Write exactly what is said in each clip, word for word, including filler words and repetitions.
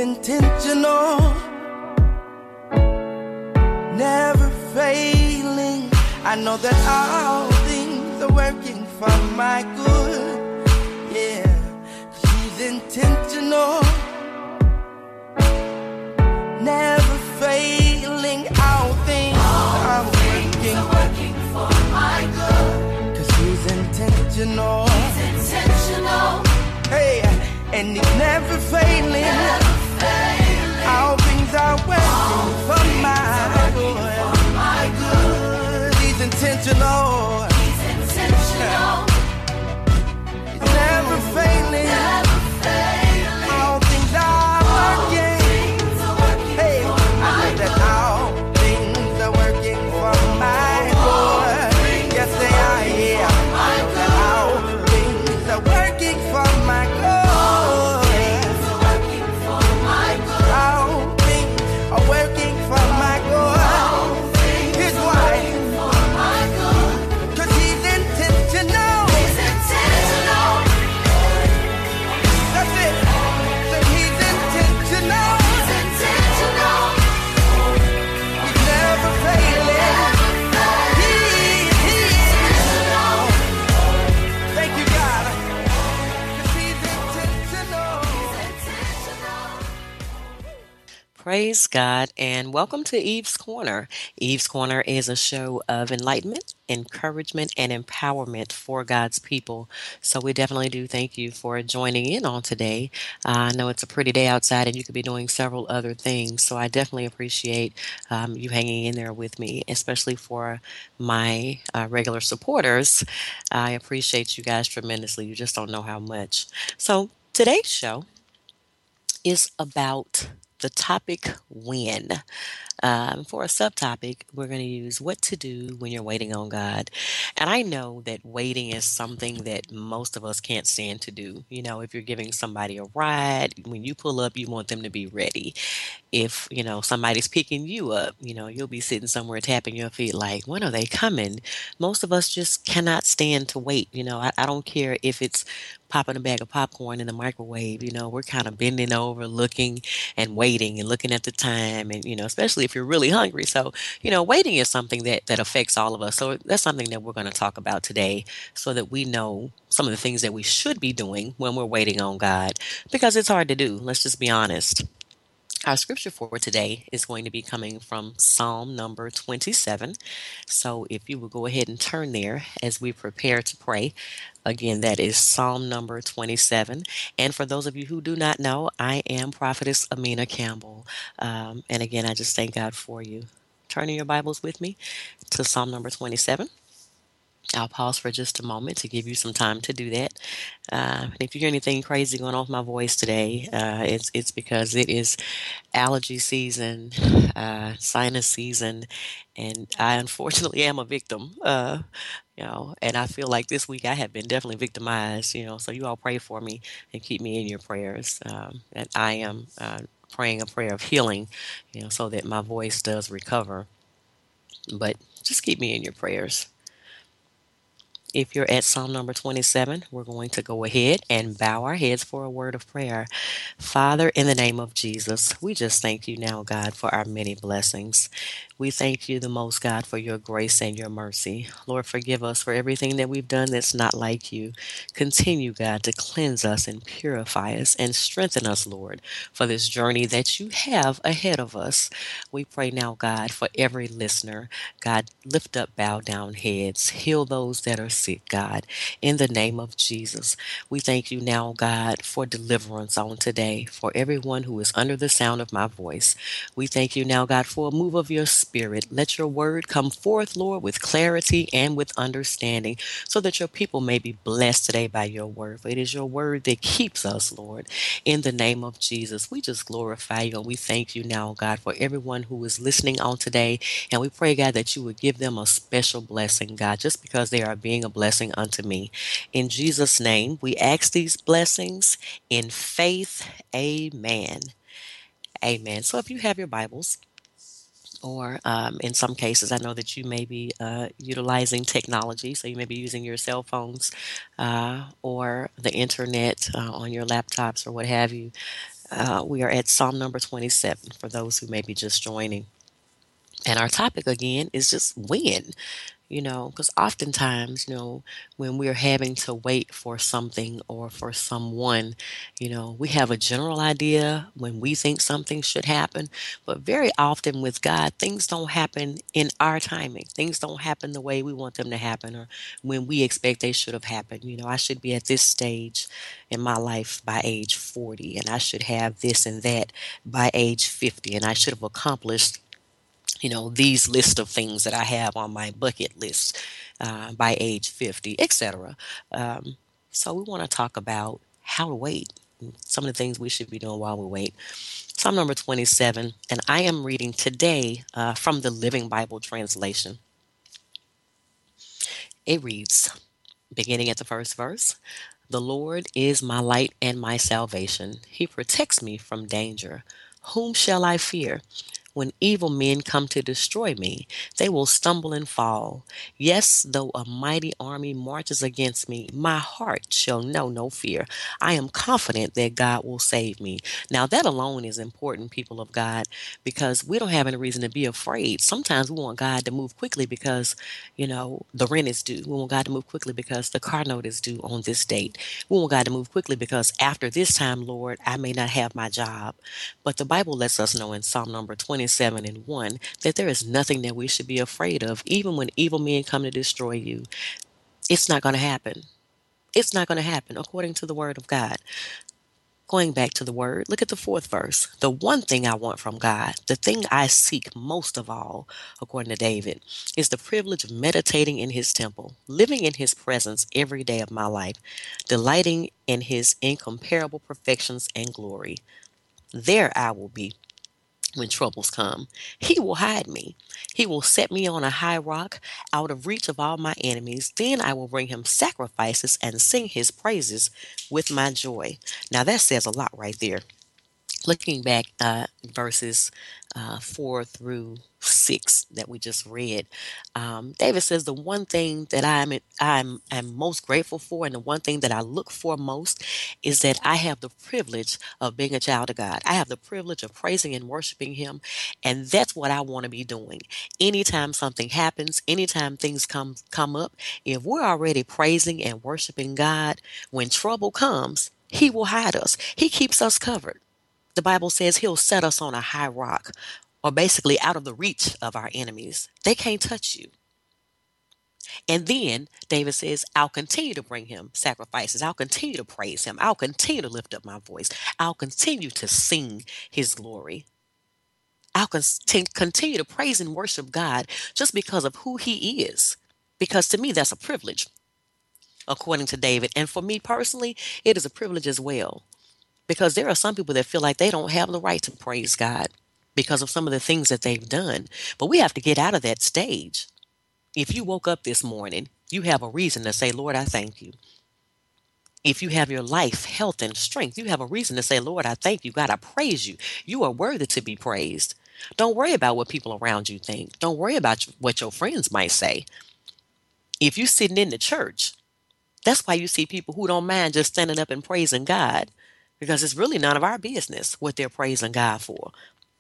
intentional, never failing. I know that all things are working for my good. Yeah, she's intentional, never failing. All things all are things working, are working for my good. cause he's intentional. He's intentional. Hey, and he's never failing. Never failing. All things are working All for things my are working good. for my good. He's intentional. He's intentional. He's never failing. Never failing. All things are All working. things are working Hey, for I my know that good. all things are working for my good. Yes, they are. Yeah, I know that all things are working for my good. Things are working for my good. All things are working for my good. All things Here's are why. working for my good. Cause he's intentional. He's intentional. That's it. So he's intentional. He's intentional. He's never failing. He, he is. Intentional. Thank you, God. Cause he's intentional. Intentional. Praise God and welcome to Eve's Corner. Eve's Corner is a show of enlightenment, encouragement, and empowerment for God's people. So we definitely do thank you for joining in on today. Uh, I know it's a pretty day outside and you could be doing several other things. So I definitely appreciate um, you hanging in there with me, especially for my uh, regular supporters. I appreciate you guys tremendously. You just don't know how much. So today's show is about the topic when. Um, for a subtopic, we're going to use what to do when you're waiting on God. And I know that waiting is something that most of us can't stand to do. You know, if you're giving somebody a ride, when you pull up, you want them to be ready. If, you know, somebody's picking you up, you know, you'll be sitting somewhere tapping your feet like, when are they coming? Most of us just cannot stand to wait. You know, I, I don't care if it's popping a bag of popcorn in the microwave. You know, we're kind of bending over, looking and waiting and looking at the time. And, you know, especially if you're really hungry. So, you know, waiting is something that, that affects all of us. So that's something that we're going to talk about today so that we know some of the things that we should be doing when we're waiting on God, because it's hard to do. Let's just be honest. Our scripture for today is going to be coming from Psalm number twenty-seven. So if you will go ahead and turn there as we prepare to pray. Again, that is Psalm number twenty-seven. And for those of you who do not know, I am Prophetess Amina Campbell. Um, and again, I just thank God for you. Turning your Bibles with me to Psalm number twenty-seven. I'll pause for just a moment to give you some time to do that. Uh, and if you hear anything crazy going on with my voice today, uh, it's it's because it is allergy season, uh, sinus season, and I unfortunately am a victim. Uh, you know, and I feel like this week I have been definitely victimized. You know, so you all pray for me and keep me in your prayers. Um, and I am uh, praying a prayer of healing, you know, so that my voice does recover. But just keep me in your prayers. If you're at Psalm number twenty-seven, we're going to go ahead and bow our heads for a word of prayer. Father, in the name of Jesus, we just thank you now, God, for our many blessings. We thank you the most, God, for your grace and your mercy. Lord, forgive us for everything that we've done that's not like you. Continue, God, to cleanse us and purify us and strengthen us, Lord, for this journey that you have ahead of us. We pray now, God, for every listener. God, lift up bowed down heads. Heal those that are sick, God, in the name of Jesus. We thank you now, God, for deliverance on today, for everyone who is under the sound of my voice. We thank you now, God, for a move of your spirit. Let your word come forth, Lord, with clarity and with understanding, so that your people may be blessed today by your word. For it is your word that keeps us, Lord, in the name of Jesus. We just glorify you and we thank you now, God, for everyone who is listening on today. And we pray, God, that you would give them a special blessing, God, just because they are being a blessing unto me. In Jesus' name, we ask these blessings in faith. Amen. Amen. So if you have your Bibles, or um, in some cases, I know that you may be uh, utilizing technology, so you may be using your cell phones uh, or the internet uh, on your laptops or what have you. Uh, we are at Psalm number twenty-seven for those who may be just joining. And our topic again is just win. You know, because oftentimes, you know, when we're having to wait for something or for someone, you know, we have a general idea when we think something should happen, but very often with God, things don't happen in our timing. Things don't happen the way we want them to happen or when we expect they should have happened. You know, I should be at this stage in my life by age forty, and I should have this and that by age fifty, and I should have accomplished you know, these list of things that I have on my bucket list uh, by age fifty, et cetera. Um, so we want to talk about how to wait, some of the things we should be doing while we wait. Psalm number twenty-seven, and I am reading today uh, from the Living Bible translation. It reads, beginning at the first verse, the Lord is my light and my salvation. He protects me from danger. Whom shall I fear? When evil men come to destroy me, they will stumble and fall. Yes, though a mighty army marches against me, my heart shall know no fear. I am confident that God will save me. Now, that alone is important, people of God, because we don't have any reason to be afraid. Sometimes we want God to move quickly because, you know, the rent is due. We want God to move quickly because the car note is due on this date. We want God to move quickly because after this time, Lord, I may not have my job. But the Bible lets us know in Psalm number twenty-seven and one that there is nothing that we should be afraid of, even when evil men come to destroy you. It's not going to happen. It's not going to happen according to the word of God. Going back to the word, look at the fourth verse. The one thing I want from God, the thing I seek most of all, according to David, is the privilege of meditating in his temple, living in his presence every day of my life, delighting in his incomparable perfections and glory. There I will be when troubles come. He will hide me. He will set me on a high rock out of reach of all my enemies. Then I will bring him sacrifices and sing his praises with my joy. Now that says a lot right there. Looking back uh, verses uh, four through six that we just read, um, David says the one thing that I'm I'm am most grateful for, and the one thing that I look for most, is that I have the privilege of being a child of God. I have the privilege of praising and worshiping Him, and that's what I want to be doing. Anytime something happens, anytime things come come up, if we're already praising and worshiping God, when trouble comes, He will hide us. He keeps us covered. The Bible says he'll set us on a high rock, or basically out of the reach of our enemies. They can't touch you. And then David says, I'll continue to bring him sacrifices. I'll continue to praise him. I'll continue to lift up my voice. I'll continue to sing his glory. I'll con- continue to praise and worship God just because of who he is. Because to me, that's a privilege, according to David. And for me personally, it is a privilege as well. Because there are some people that feel like they don't have the right to praise God because of some of the things that they've done. But we have to get out of that stage. If you woke up this morning, you have a reason to say, Lord, I thank you. If you have your life, health, and strength, you have a reason to say, Lord, I thank you. God, I praise you. You are worthy to be praised. Don't worry about what people around you think. Don't worry about what your friends might say. If you're sitting in the church, that's why you see people who don't mind just standing up and praising God, because it's really none of our business what they're praising God for.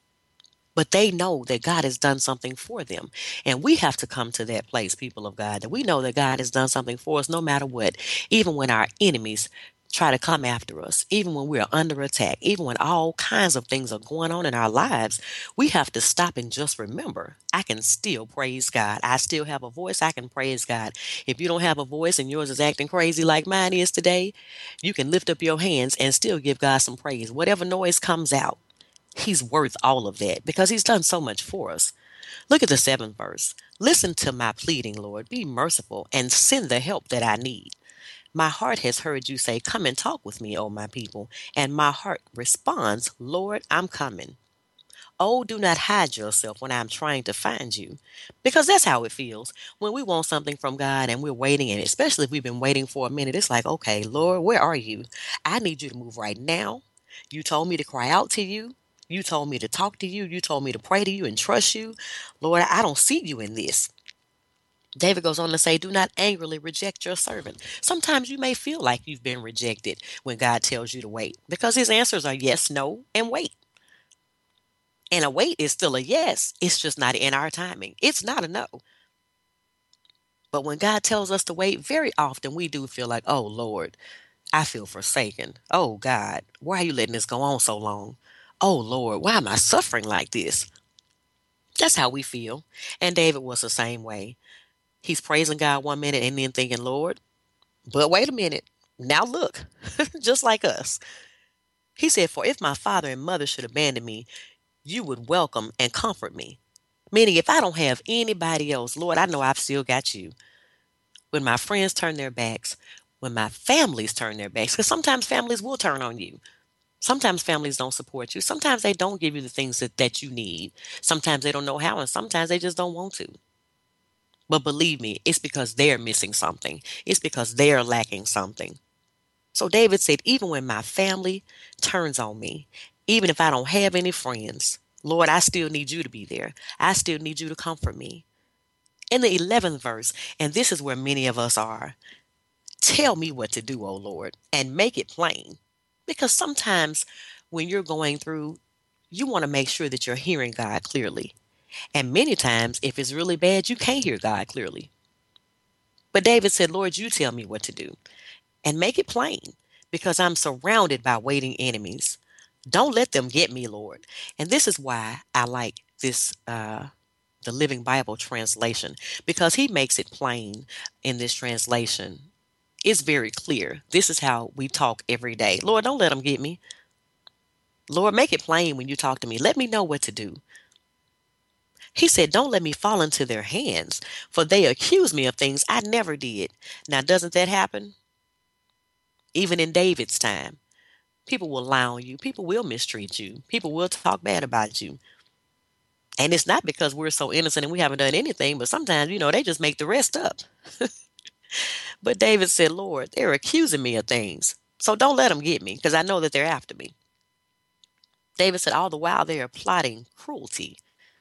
But they know that God has done something for them. And we have to come to that place, people of God, that we know that God has done something for us no matter what, even when our enemies try to come after us, even when we're under attack, even when all kinds of things are going on in our lives. We have to stop and just remember, I can still praise God. I still have a voice. I can praise God. If you don't have a voice and yours is acting crazy like mine is today, you can lift up your hands and still give God some praise. Whatever noise comes out, He's worth all of that because he's done so much for us. Look at the seventh verse. Listen to my pleading, Lord. Be merciful and send the help that I need. My heart has heard you say, come and talk with me, O my people. And my heart responds, Lord, I'm coming. Oh, do not hide yourself when I'm trying to find you. Because that's how it feels when we want something from God and we're waiting. And especially if we've been waiting for a minute, it's like, okay, Lord, where are you? I need you to move right now. You told me to cry out to you. You told me to talk to you. You told me to pray to you and trust you. Lord, I don't see you in this. David goes on to say, do not angrily reject your servant. Sometimes you may feel like you've been rejected when God tells you to wait because his answers are yes, no, and wait. And a wait is still a yes. It's just not in our timing. It's not a no. But when God tells us to wait, very often we do feel like, oh, Lord, I feel forsaken. Oh, God, why are you letting this go on so long? Oh, Lord, why am I suffering like this? That's how we feel. And David was the same way. He's praising God one minute and then thinking, Lord, but wait a minute. Now look, just like us. He said, for if my father and mother should abandon me, you would welcome and comfort me. Meaning, if I don't have anybody else, Lord, I know I've still got you. When my friends turn their backs, when my families turn their backs, because sometimes families will turn on you. Sometimes families don't support you. Sometimes they don't give you the things that, that you need. Sometimes they don't know how, and sometimes they just don't want to. But believe me, it's because they're missing something. It's because they're lacking something. So David said, even when my family turns on me, even if I don't have any friends, Lord, I still need you to be there. I still need you to comfort me. In the eleventh verse, and this is where many of us are, tell me what to do, O Lord, and make it plain. Because sometimes when you're going through, you want to make sure that you're hearing God clearly. And many times, if it's really bad, you can't hear God clearly. But David said, Lord, you tell me what to do and make it plain because I'm surrounded by waiting enemies. Don't let them get me, Lord. And this is why I like this, uh, the Living Bible translation, because he makes it plain in this translation. It's very clear. This is how we talk every day. Lord, don't let them get me. Lord, make it plain when you talk to me. Let me know what to do. He said, don't let me fall into their hands, for they accuse me of things I never did. Now, doesn't that happen? Even in David's time, people will lie on you. People will mistreat you. People will talk bad about you. And it's not because we're so innocent and we haven't done anything, but sometimes, you know, they just make the rest up. But David said, Lord, they're accusing me of things. So don't let them get me because I know that they're after me. David said, all the while they are plotting cruelty.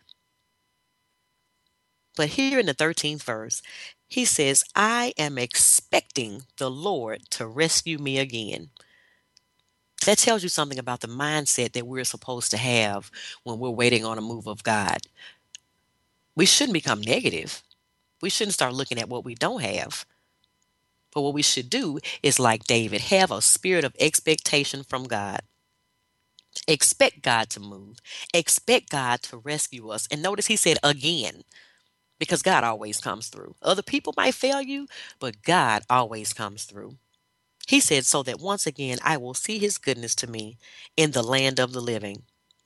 But here in the thirteenth verse, he says, I am expecting the Lord to rescue me again. That tells you something about the mindset that we're supposed to have when we're waiting on a move of God. We shouldn't become negative. We shouldn't start looking at what we don't have. But what we should do is, like David, have a spirit of expectation from God. Expect God to move. Expect God to rescue us. And notice he said again, because God always comes through. Other people might fail you, but God always comes through. He said, so that once again I will see his goodness to me in the land of the living.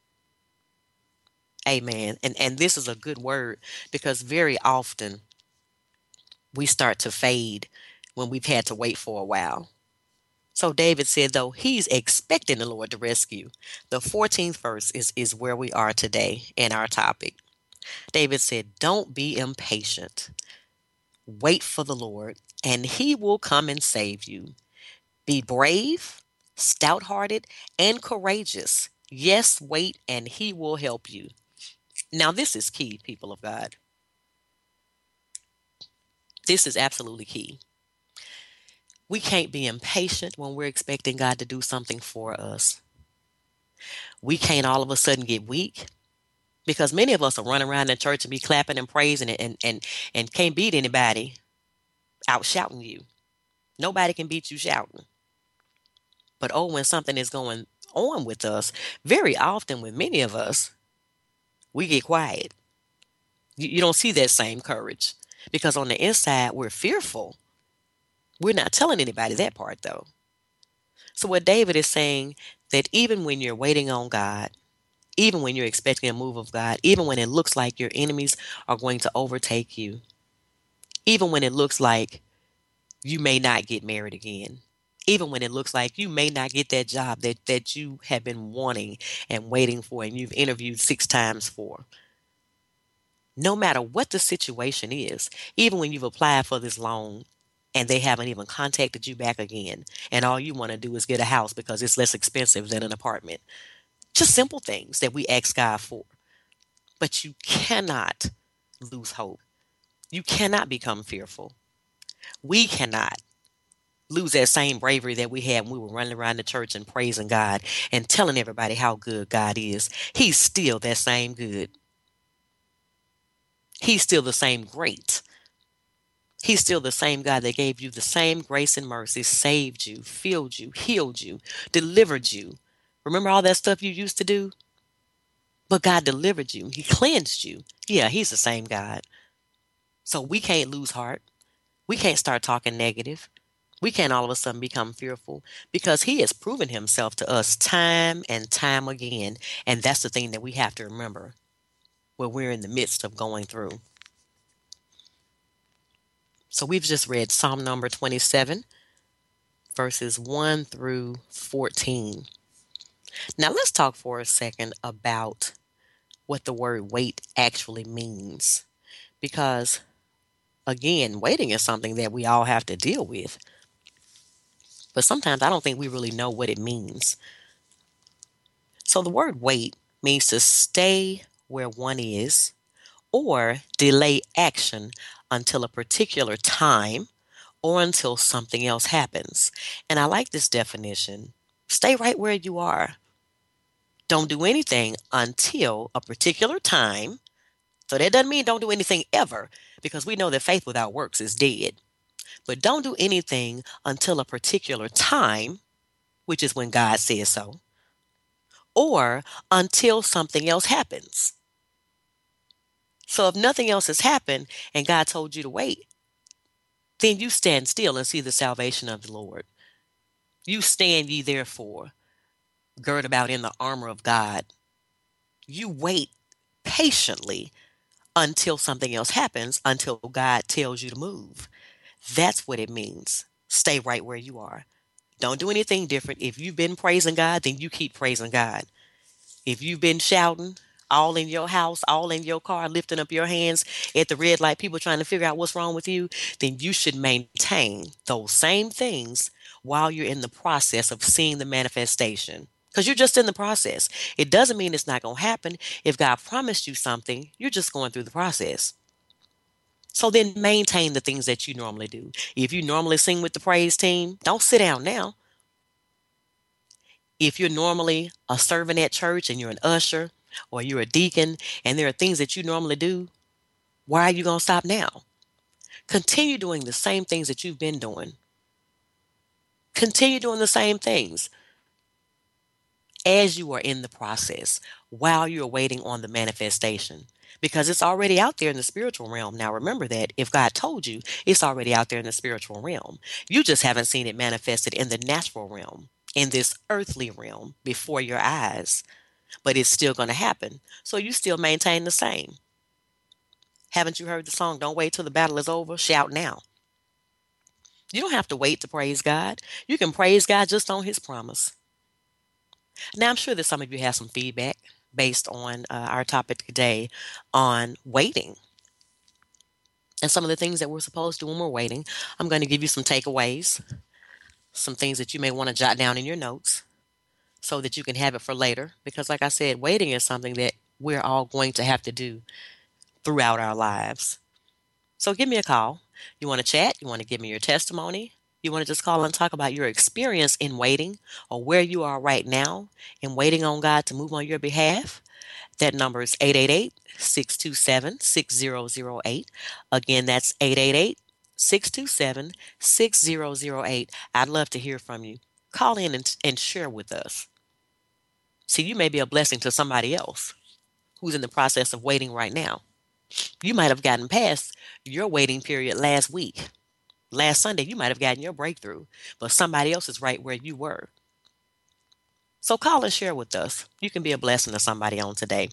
Amen. And and this is a good word because very often we start to fade when we've had to wait for a while. So David said, though he's expecting the Lord to rescue, the fourteenth verse is, is where we are today in our topic. David said, don't be impatient. Wait for the Lord, and he will come and save you. Be brave, stout hearted, and courageous. Yes, wait, and he will help you. Now, this is key, people of God. This is absolutely key. We can't be impatient when we're expecting God to do something for us. We can't all of a sudden get weak because many of us are running around in church and be clapping and praising and, and, and, and can't beat anybody out shouting you. Nobody can beat you shouting. But oh, when something is going on with us, very often with many of us, we get quiet. You, you don't see that same courage because on the inside, we're fearful. We're not telling anybody that part though. So what David is saying that even when you're waiting on God, even when you're expecting a move of God, even when it looks like your enemies are going to overtake you, even when it looks like you may not get married again, even when it looks like you may not get that job that, that you have been wanting and waiting for and you've interviewed six times for. No matter what the situation is, even when you've applied for this loan and they haven't even contacted you back again, and all you want to do is get a house because it's less expensive than an apartment. Just simple things that we ask God for. But you cannot lose hope. You cannot become fearful. We cannot lose that same bravery that we had when we were running around the church and praising God and telling everybody how good God is. He's still that same good. He's still the same great. He's still the same God that gave you the same grace and mercy, saved you, filled you, healed you, delivered you. Remember all that stuff you used to do? But God delivered you. He cleansed you. Yeah, He's the same God. So we can't lose heart. We can't start talking negative. We can't all of a sudden become fearful because He has proven Himself to us time and time again. And that's the thing that we have to remember when we're in the midst of going through. So we've just read Psalm number twenty-seven, verses one through fourteen. Now let's talk for a second about what the word wait actually means. Because, again, waiting is something that we all have to deal with. But sometimes I don't think we really know what it means. So the word wait means to stay where one is or delay action until a particular time or until something else happens. And I like this definition. Stay right where you are. Don't do anything until a particular time. So that doesn't mean don't do anything ever, because we know that faith without works is dead. But don't do anything until a particular time, which is when God says so, or until something else happens. So if nothing else has happened and God told you to wait, then you stand still and see the salvation of the Lord. You stand ye therefore, gird about in the armor of God. You wait patiently until something else happens, until God tells you to move. That's what it means. Stay right where you are. Don't do anything different. If you've been praising God, then you keep praising God. If you've been shouting all in your house, all in your car, lifting up your hands at the red light, people trying to figure out what's wrong with you, then you should maintain those same things while you're in the process of seeing the manifestation. Because you're just in the process. It doesn't mean it's not going to happen. If God promised you something, you're just going through the process. So then maintain the things that you normally do. If you normally sing with the praise team, don't sit down now. If you're normally a servant at church and you're an usher or you're a deacon and there are things that you normally do, why are you going to stop now? Continue doing the same things that you've been doing. Continue doing the same things as you are in the process while you're waiting on the manifestation. Because it's already out there in the spiritual realm. Now remember that if God told you, it's already out there in the spiritual realm. You just haven't seen it manifested in the natural realm, in this earthly realm before your eyes. But it's still going to happen. So you still maintain the same. Haven't you heard the song, "Don't wait till the battle is over, shout now"? You don't have to wait to praise God. You can praise God just on His promise. Now, I'm sure that some of you have some feedback based on uh, our topic today on waiting and some of the things that we're supposed to do when we're waiting. I'm going to give you some takeaways, some things that you may want to jot down in your notes so that you can have it for later. Because like I said, waiting is something that we're all going to have to do throughout our lives. So give me a call. You want to chat? You want to give me your testimony? You want to just call and talk about your experience in waiting or where you are right now in waiting on God to move on your behalf? That number is eight eight eight, six two seven, six zero zero eight. Again, that's eight eight eight, six two seven, six zero zero eight. I'd love to hear from you. Call in and, and share with us. See, you may be a blessing to somebody else who's in the process of waiting right now. You might have gotten past your waiting period last week. Last Sunday, you might have gotten your breakthrough, but somebody else is right where you were. So call and share with us. You can be a blessing to somebody on today.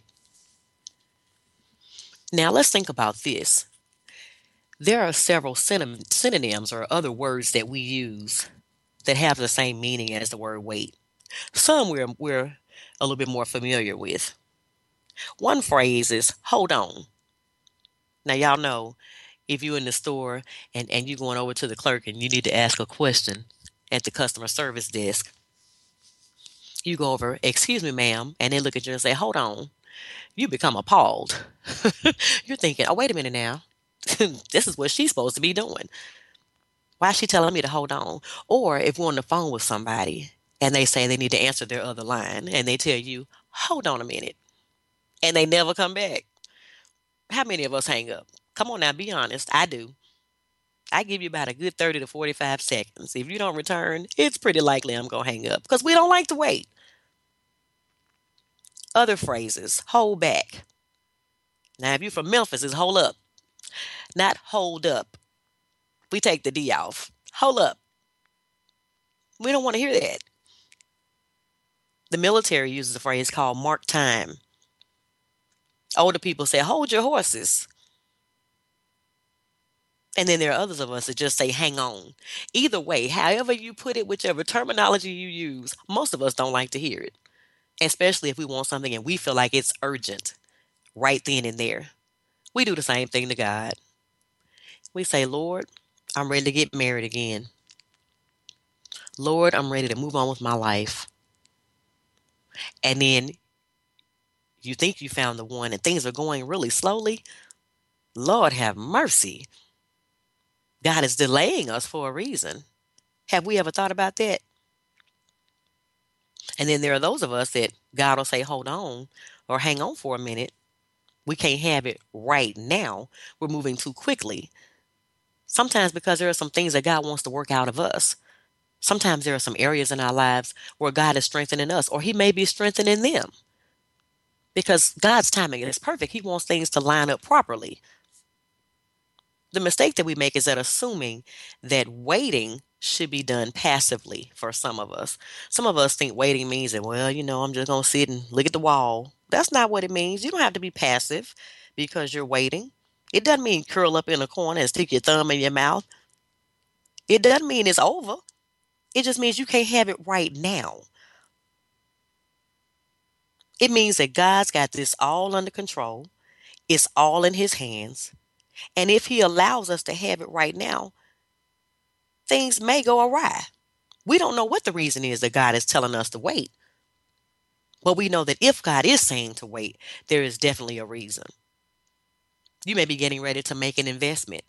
Now let's think about this. There are several synon- synonyms or other words that we use that have the same meaning as the word wait. Some we're, we're a little bit more familiar with. One phrase is hold on. Now y'all know if you're in the store and, and you're going over to the clerk and you need to ask a question at the customer service desk, you go over, "Excuse me, ma'am," and they look at you and say, "Hold on." You become appalled. You're thinking, "Oh, wait a minute now. This is what she's supposed to be doing. Why is she telling me to hold on? Or if we're on the phone with somebody and they say they need to answer their other line and they tell you, hold on a minute, and they never come back. How many of us hang up? Come on now, be honest. I do. I give you about a good thirty to forty-five seconds. If you don't return, it's pretty likely I'm going to hang up because we don't like to wait. Other phrases, hold back. Now, if you're from Memphis, it's hold up, not hold up. We take the D off. Hold up. We don't want to hear that. The military uses a phrase called mark time. Older people say, hold your horses. And then there are others of us that just say, hang on. Either way, however you put it, whichever terminology you use, most of us don't like to hear it, especially if we want something and we feel like it's urgent right then and there. We do the same thing to God. We say, Lord, I'm ready to get married again. Lord, I'm ready to move on with my life. And then you think you found the one and things are going really slowly. Lord, have mercy. God is delaying us for a reason. Have we ever thought about that? And then there are those of us that God will say, hold on or hang on for a minute. We can't have it right now. We're moving too quickly. Sometimes because there are some things that God wants to work out of us. Sometimes there are some areas in our lives where God is strengthening us, or He may be strengthening them. Because God's timing is perfect. He wants things to line up properly. The mistake that we make is that assuming that waiting should be done passively for some of us. Some of us think waiting means that, well, you know, I'm just going to sit and look at the wall. That's not what it means. You don't have to be passive because you're waiting. It doesn't mean curl up in a corner and stick your thumb in your mouth. It doesn't mean it's over. It just means you can't have it right now. It means that God's got this all under control. It's all in His hands. And if He allows us to have it right now, things may go awry. We don't know what the reason is that God is telling us to wait. But we know that if God is saying to wait, there is definitely a reason. You may be getting ready to make an investment.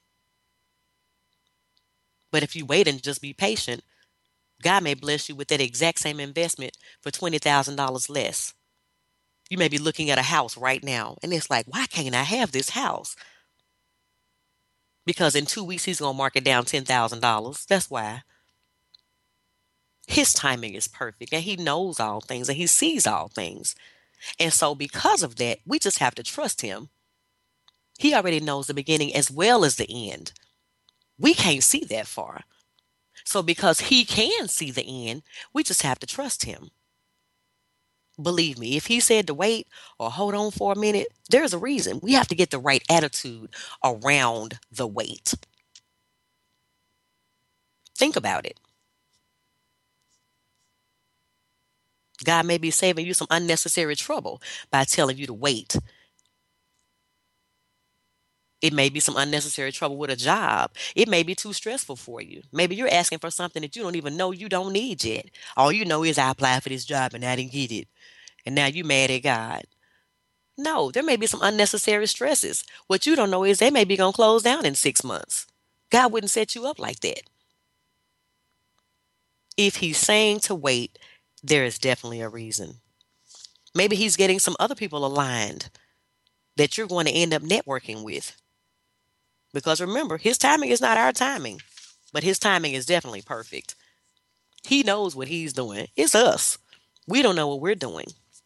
But if you wait and just be patient, God may bless you with that exact same investment for twenty thousand dollars less. You may be looking at a house right now, and it's like, why can't I have this house? Because in two weeks, He's going to mark it down ten thousand dollars. That's why. His timing is perfect, and He knows all things, and He sees all things. And so because of that, we just have to trust Him. He already knows the beginning as well as the end. We can't see that far. So because He can see the end, we just have to trust Him. Believe me, if He said to wait or hold on for a minute, there's a reason. We have to get the right attitude around the wait. Think about it. God may be saving you some unnecessary trouble by telling you to wait. It may be some unnecessary trouble with a job. It may be too stressful for you. Maybe you're asking for something that you don't even know you don't need yet. All you know is I applied for this job and I didn't get it. And now you mad at God. No, there may be some unnecessary stresses. What you don't know is they may be going to close down in six months. God wouldn't set you up like that. If He's saying to wait, there is definitely a reason. Maybe He's getting some other people aligned that you're going to end up networking with. Because remember, His timing is not our timing, but His timing is definitely perfect. He knows what He's doing. It's us. We don't know what we're doing.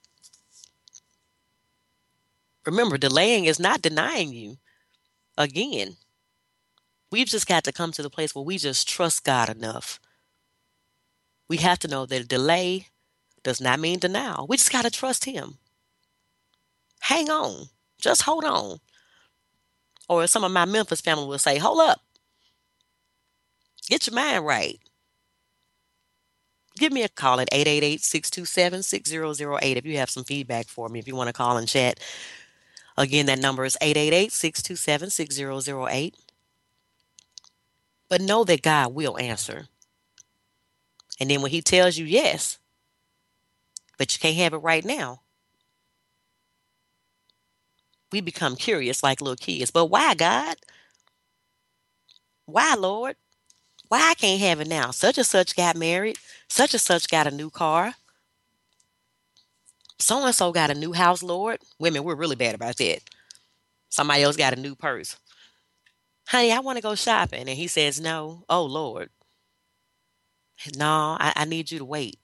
Remember, delaying is not denying you. Again, we've just got to come to the place where we just trust God enough. We have to know that delay does not mean denial. We just got to trust Him. Hang on. Just hold on. Or as some of my Memphis family will say, hold up. Get your mind right. Give me a call at eight eight eight, six two seven, six zero zero eight if you have some feedback for me, if you want to call and chat. Again, that number is eight eight eight, six two seven, six zero zero eight. But know that God will answer. And then when He tells you yes, but you can't have it right now, we become curious like little kids. But why, God? Why, Lord? Why I can't have it now? Such and such got married. Such and such got a new car. So and so got a new house, Lord. Women, we're really bad about that. Somebody else got a new purse. Honey, I want to go shopping. And he says, no. Oh, Lord. No, I, I need you to wait.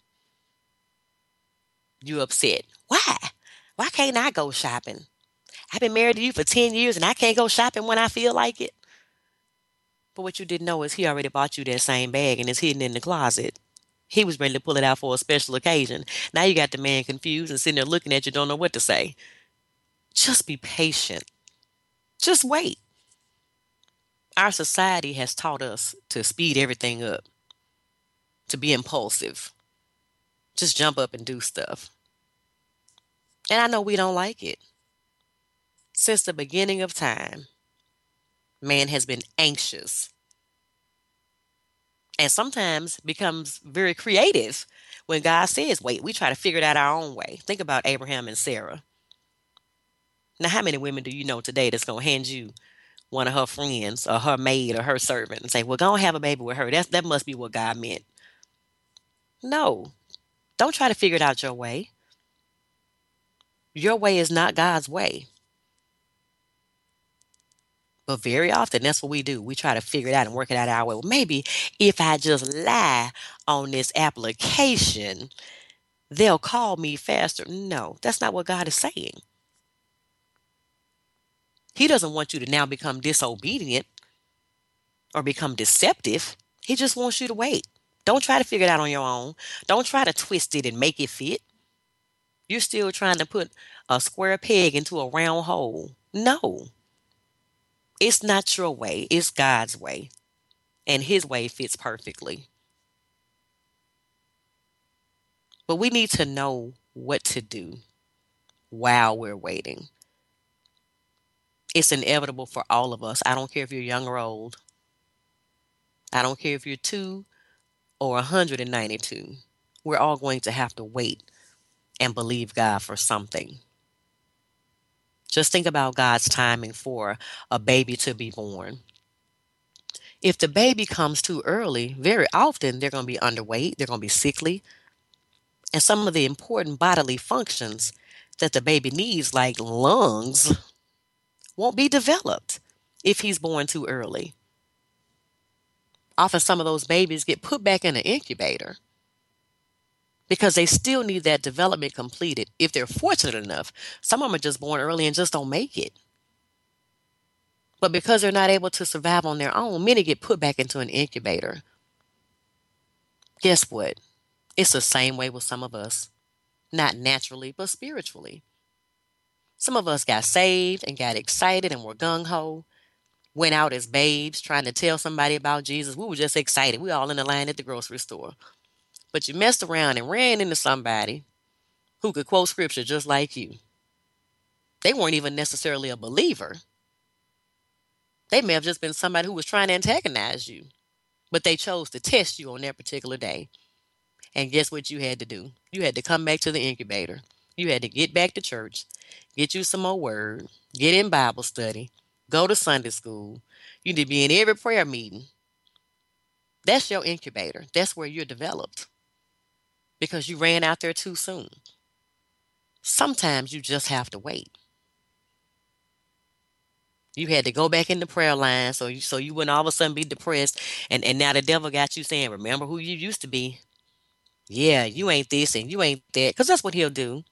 You upset. Why? Why can't I go shopping? I've been married to you for ten years and I can't go shopping when I feel like it. But what you didn't know is he already bought you that same bag and it's hidden in the closet. He was ready to pull it out for a special occasion. Now you got the man confused and sitting there looking at you, don't know what to say. Just be patient. Just wait. Our society has taught us to speed everything up, to be impulsive, just jump up and do stuff. And I know we don't like it. Since the beginning of time, man has been anxious and sometimes becomes very creative when God says, wait, we try to figure it out our own way. Think about Abraham and Sarah. Now, how many women do you know today that's going to hand you one of her friends or her maid or her servant and say, well, go and have a baby with her? That's, that must be what God meant. No, don't try to figure it out your way. Your way is not God's way. But very often, that's what we do. We try to figure it out and work it out our way. Well, maybe if I just lie on this application, they'll call me faster. No, that's not what God is saying. He doesn't want you to now become disobedient or become deceptive. He just wants you to wait. Don't try to figure it out on your own. Don't try to twist it and make it fit. You're still trying to put a square peg into a round hole. No, it's not your way. It's God's way. And his way fits perfectly. But we need to know what to do while we're waiting. It's inevitable for all of us. I don't care if you're young or old. I don't care if you're two or one hundred ninety-two. We're all going to have to wait and believe God for something. Just think about God's timing for a baby to be born. If the baby comes too early, very often they're going to be underweight, they're going to be sickly, and some of the important bodily functions that the baby needs, like lungs, won't be developed if he's born too early. Often some of those babies get put back in an incubator because they still need that development completed. If they're fortunate enough, some of them are just born early and just don't make it. But because they're not able to survive on their own, many get put back into an incubator. Guess what? It's the same way with some of us. Not naturally, but spiritually. Some of us got saved and got excited and were gung-ho, went out as babes trying to tell somebody about Jesus. We were just excited. We all in the line at the grocery store. But you messed around and ran into somebody who could quote scripture just like you. They weren't even necessarily a believer. They may have just been somebody who was trying to antagonize you, but they chose to test you on that particular day. And guess what you had to do? You had to come back to the incubator. You had to get back to church, get you some more word, get in Bible study, go to Sunday school. You need to be in every prayer meeting. That's your incubator. That's where you're developed because you ran out there too soon. Sometimes you just have to wait. You had to go back in the prayer line so you, so you wouldn't all of a sudden be depressed. And, and now the devil got you saying, remember who you used to be. Yeah, you ain't this and you ain't that. Because that's what he'll do.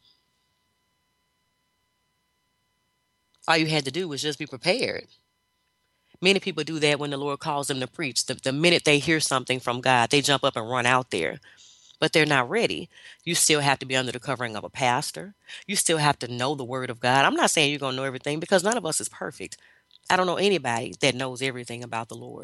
All you had to do was just be prepared. Many people do that when the Lord calls them to preach. The, the minute they hear something from God, they jump up and run out there. But they're not ready. You still have to be under the covering of a pastor. You still have to know the word of God. I'm not saying you're going to know everything because none of us is perfect. I don't know anybody that knows everything about the Lord.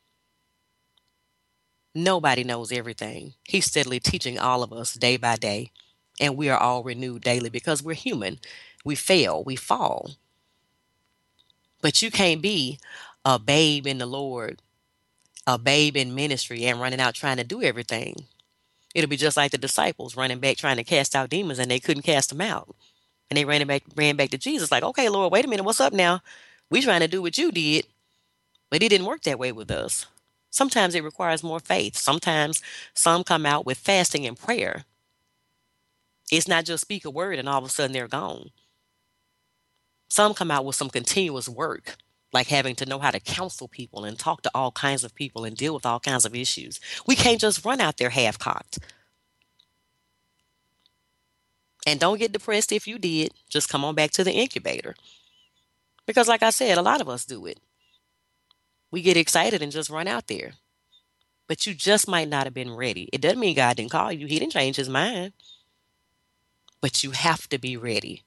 Nobody knows everything. He's steadily teaching all of us day by day. And we are all renewed daily because we're human. We fail. We fall. But you can't be a babe in the Lord, a babe in ministry and running out trying to do everything. It'll be just like the disciples running back trying to cast out demons and they couldn't cast them out. And they ran back, ran back to Jesus like, okay, Lord, wait a minute. What's up now? We trying to do what you did. But it didn't work that way with us. Sometimes it requires more faith. Sometimes some come out with fasting and prayer. It's not just speak a word and all of a sudden they're gone. Some come out with some continuous work, like having to know how to counsel people and talk to all kinds of people and deal with all kinds of issues. We can't just run out there half cocked. And don't get depressed if you did. Just come on back to the incubator. Because, like I said, a lot of us do it. We get excited and just run out there. But you just might not have been ready. It doesn't mean God didn't call you, He didn't change His mind. But you have to be ready.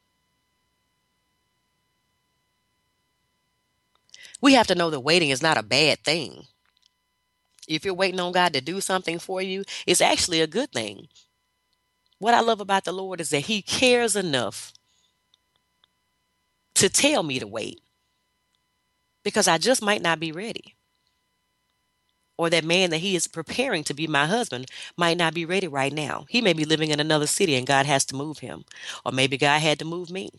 We have to know that waiting is not a bad thing. If you're waiting on God to do something for you, it's actually a good thing. What I love about the Lord is that He cares enough to tell me to wait because I just might not be ready. Or that man that He is preparing to be my husband might not be ready right now. He may be living in another city and God has to move him. Or maybe God had to move me.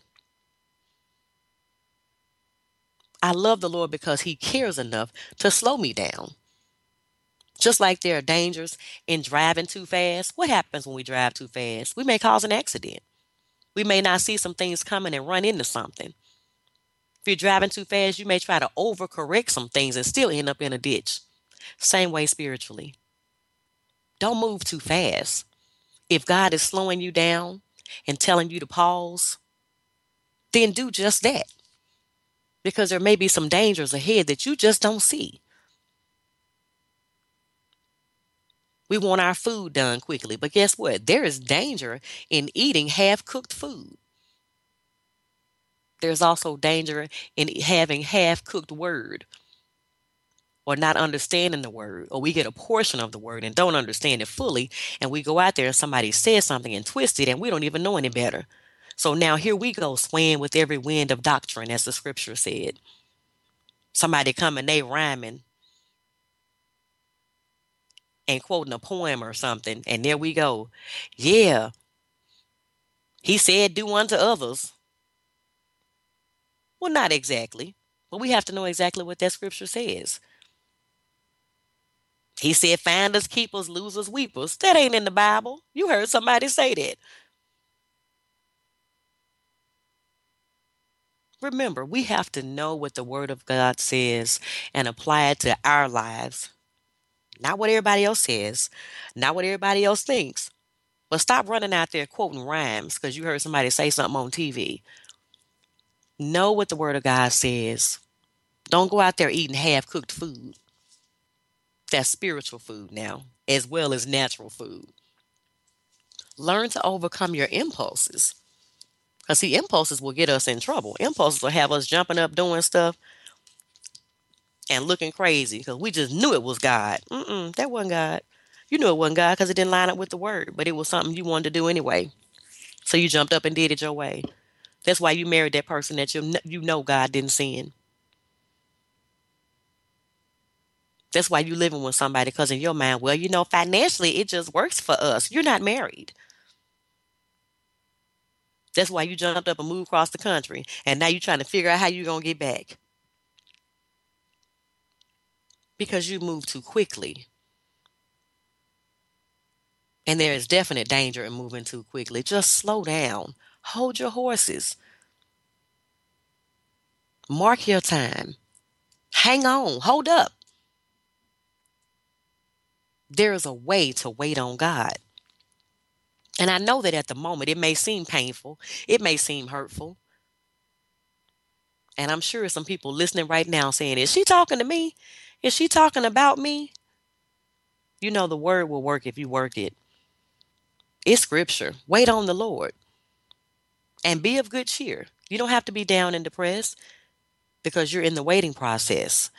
I love the Lord because He cares enough to slow me down. Just like there are dangers in driving too fast. What happens when we drive too fast? We may cause an accident. We may not see some things coming and run into something. If you're driving too fast, you may try to overcorrect some things and still end up in a ditch. Same way spiritually. Don't move too fast. If God is slowing you down and telling you to pause, then do just that. Because there may be some dangers ahead that you just don't see. We want our food done quickly, but guess what? There is danger in eating half-cooked food. There's also danger in having half-cooked word or not understanding the word, or we get a portion of the word and don't understand it fully, and we go out there and somebody says something and twist it and we don't even know any better. So now here we go swaying with every wind of doctrine, as the scripture said. Somebody come and they rhyming and quoting a poem or something, and there we go. Yeah, He said do unto others. Well, not exactly, but we have to know exactly what that scripture says. He said finders, keepers, losers, weepers. That ain't in the Bible. You heard somebody say that. Remember, we have to know what the Word of God says and apply it to our lives. Not what everybody else says, not what everybody else thinks. But stop running out there quoting rhymes because you heard somebody say something on T V. Know what the Word of God says. Don't go out there eating half-cooked food. That's spiritual food now, as well as natural food. Learn to overcome your impulses. Because, see, impulses will get us in trouble. Impulses will have us jumping up, doing stuff, and looking crazy because we just knew it was God. Mm-mm, that wasn't God. You knew it wasn't God because it didn't line up with the word, but it was something you wanted to do anyway. So you jumped up and did it your way. That's why you married that person that you you know God didn't send. That's why you living with somebody because in your mind, well, you know, financially it just works for us. You're not married. That's why you jumped up and moved across the country, and now you're trying to figure out how you're gonna get back because you moved too quickly. And there is definite danger in moving too quickly. Just slow down. Hold your horses. Mark your time. Hang on. Hold up. There is a way to wait on God. And I know that at the moment it may seem painful, it may seem hurtful. And I'm sure some people listening right now saying, is she talking to me? Is she talking about me? You know, the word will work if you work it. It's scripture. Wait on the Lord and be of good cheer. You don't have to be down and depressed because you're in the waiting process.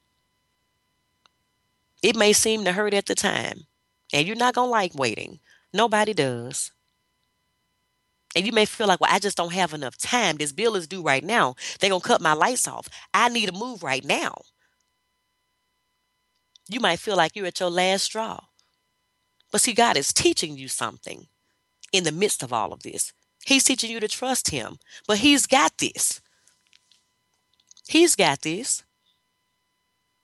It may seem to hurt at the time, and you're not going to like waiting. Nobody does. And you may feel like, well, I just don't have enough time. This bill is due right now. They're going to cut my lights off. I need to move right now. You might feel like you're at your last straw. But see, God is teaching you something in the midst of all of this. He's teaching you to trust Him, but He's got this. He's got this.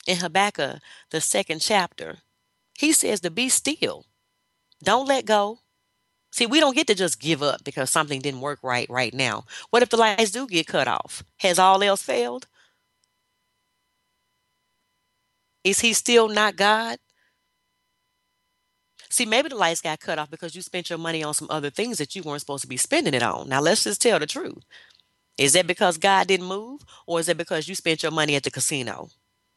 In Habakkuk, the second chapter, he says to be still. Don't let go. See, we don't get to just give up because something didn't work right right now. What if the lights do get cut off? Has all else failed? Is he still not God? See, maybe the lights got cut off because you spent your money on some other things that you weren't supposed to be spending it on. Now, let's just tell the truth. Is that because God didn't move, or is that because you spent your money at the casino?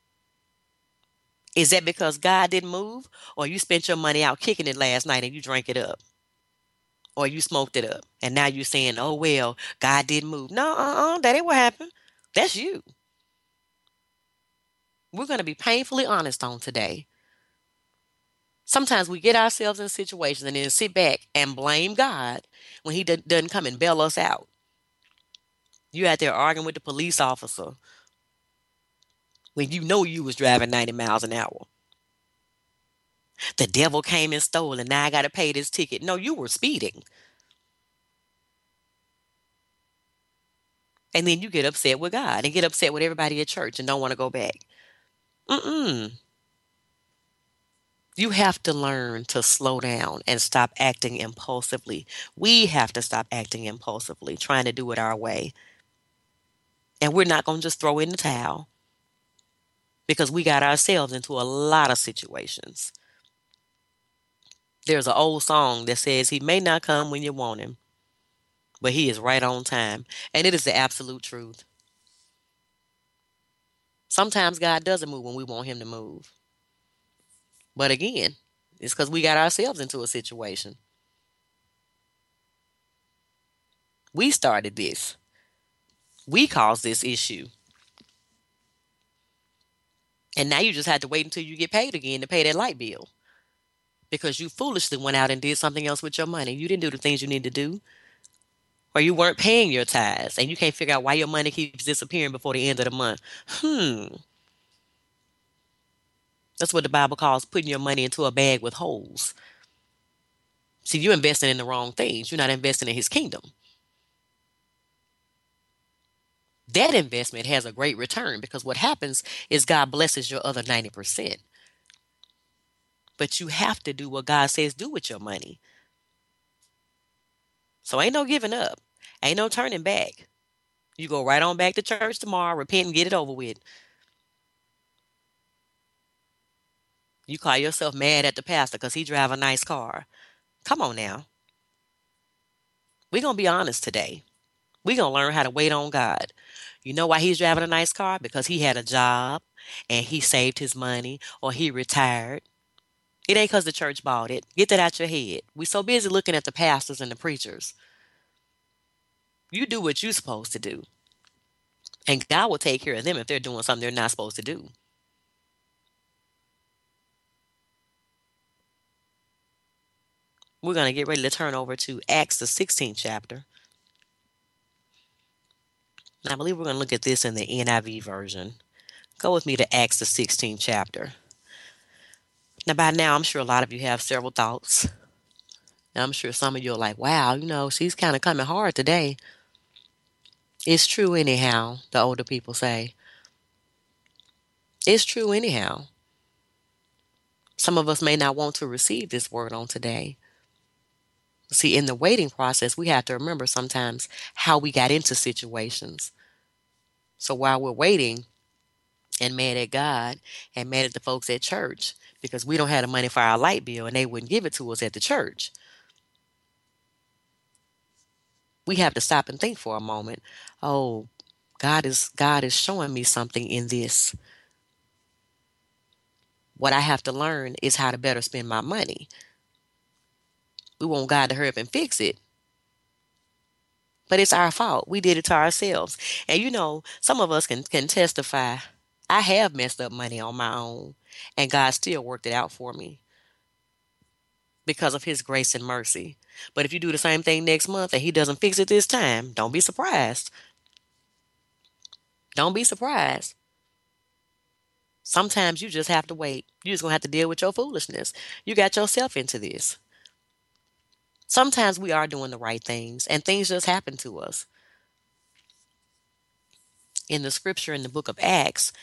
Is that because God didn't move, or you spent your money out kicking it last night and you drank it up, or you smoked it up, and now you're saying, "Oh well, God didn't move." No, uh-uh, that ain't what happened. That's you. We're going to be painfully honest on today. Sometimes we get ourselves in situations and then sit back and blame God when He do- doesn't come and bail us out. You out there arguing with the police officer when you know you was driving ninety miles an hour. The devil came and stole, and now I got to pay this ticket. No, you were speeding. And then you get upset with God and get upset with everybody at church and don't want to go back. Mm-mm. You have to learn to slow down and stop acting impulsively. We have to stop acting impulsively, trying to do it our way. And we're not going to just throw in the towel because we got ourselves into a lot of situations. There's an old song that says, He may not come when you want Him, but He is right on time. And it is the absolute truth. Sometimes God doesn't move when we want Him to move. But again, it's because we got ourselves into a situation. We started this. We caused this issue. And now you just have to wait until you get paid again to pay that light bill. Because you foolishly went out and did something else with your money. You didn't do the things you need to do. Or you weren't paying your tithes and you can't figure out why your money keeps disappearing before the end of the month. Hmm. That's what the Bible calls putting your money into a bag with holes. See, you're investing in the wrong things. You're not investing in His kingdom. That investment has a great return because what happens is God blesses your other ninety percent. But you have to do what God says do with your money. So ain't no giving up. Ain't no turning back. You go right on back to church tomorrow, repent and get it over with. You call yourself mad at the pastor because he drive a nice car. Come on now. We're going to be honest today. We're going to learn how to wait on God. You know why he's driving a nice car? Because he had a job and he saved his money or he retired. It ain't because the church bought it. Get that out your head. We so busy looking at the pastors and the preachers. You do what you're supposed to do. And God will take care of them if they're doing something they're not supposed to do. We're going to get ready to turn over to Acts, the sixteenth chapter. And I believe we're going to look at this in the N I V version. Go with me to Acts, the sixteenth chapter. Now, by now, I'm sure a lot of you have several thoughts. And I'm sure some of you are like, wow, you know, she's kind of coming hard today. It's true anyhow, the older people say. It's true anyhow. Some of us may not want to receive this word on today. See, in the waiting process, we have to remember sometimes how we got into situations. So while we're waiting and mad at God and mad at the folks at church because we don't have the money for our light bill and they wouldn't give it to us at the church, we have to stop and think for a moment. Oh, God is God is showing me something in this. What I have to learn is how to better spend my money. We want God to hurry up and fix it. But it's our fault. We did it to ourselves. And you know, some of us can, can testify. I have messed up money on my own, and God still worked it out for me because of His grace and mercy. But if you do the same thing next month and He doesn't fix it this time, don't be surprised. Don't be surprised. Sometimes you just have to wait. You're just going to have to deal with your foolishness. You got yourself into this. Sometimes we are doing the right things and things just happen to us. In the scripture in the book of Acts,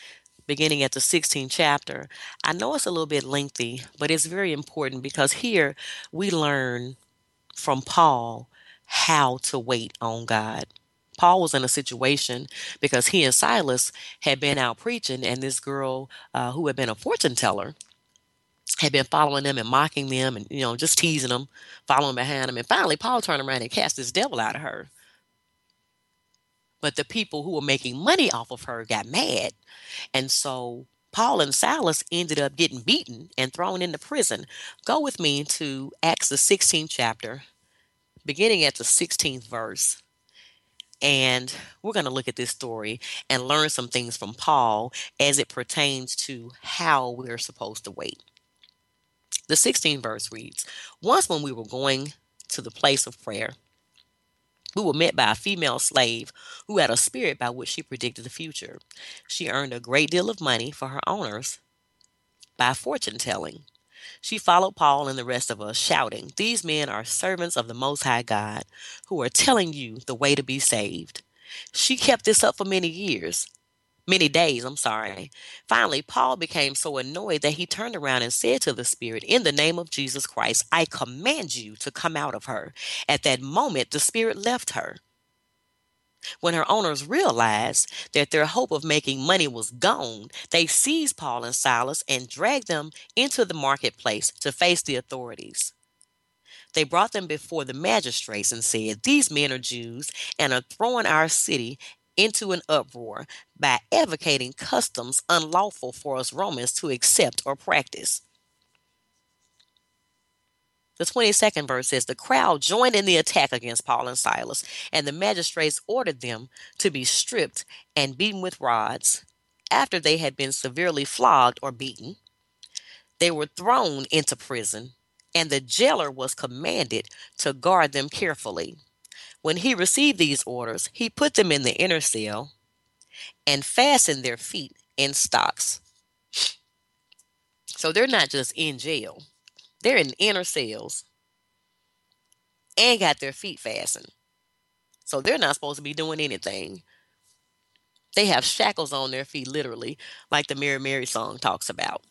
beginning at the sixteenth chapter. I know it's a little bit lengthy, but it's very important because here we learn from Paul how to wait on God. Paul was in a situation because he and Silas had been out preaching, and this girl uh, who had been a fortune teller had been following them and mocking them and, you know, just teasing them, following behind them. And finally, Paul turned around and cast this devil out of her. But the people who were making money off of her got mad. And so Paul and Silas ended up getting beaten and thrown into prison. Go with me to Acts, the sixteenth chapter, beginning at the sixteenth verse. And we're going to look at this story and learn some things from Paul as it pertains to how we're supposed to wait. The sixteenth verse reads, "Once when we were going to the place of prayer, we were met by a female slave who had a spirit by which she predicted the future. She earned a great deal of money for her owners by fortune telling. She followed Paul and the rest of us, shouting, 'These men are servants of the Most High God, who are telling you the way to be saved.' She kept this up for many years, many days, I'm sorry. Finally, Paul became so annoyed that he turned around and said to the spirit, 'In the name of Jesus Christ, I command you to come out of her.' At that moment, the spirit left her. When her owners realized that their hope of making money was gone, they seized Paul and Silas and dragged them into the marketplace to face the authorities. They brought them before the magistrates and said, 'These men are Jews and are throwing our city into an uproar by advocating customs unlawful for us Romans to accept or practice.'" The twenty-second verse says, "The crowd joined in the attack against Paul and Silas, and the magistrates ordered them to be stripped and beaten with rods. After they had been severely flogged or beaten, they were thrown into prison, and the jailer was commanded to guard them carefully. When he received these orders, he put them in the inner cell and fastened their feet in stocks." So they're not just in jail. They're in inner cells and got their feet fastened. So they're not supposed to be doing anything. They have shackles on their feet, literally, like the Mary Mary song talks about.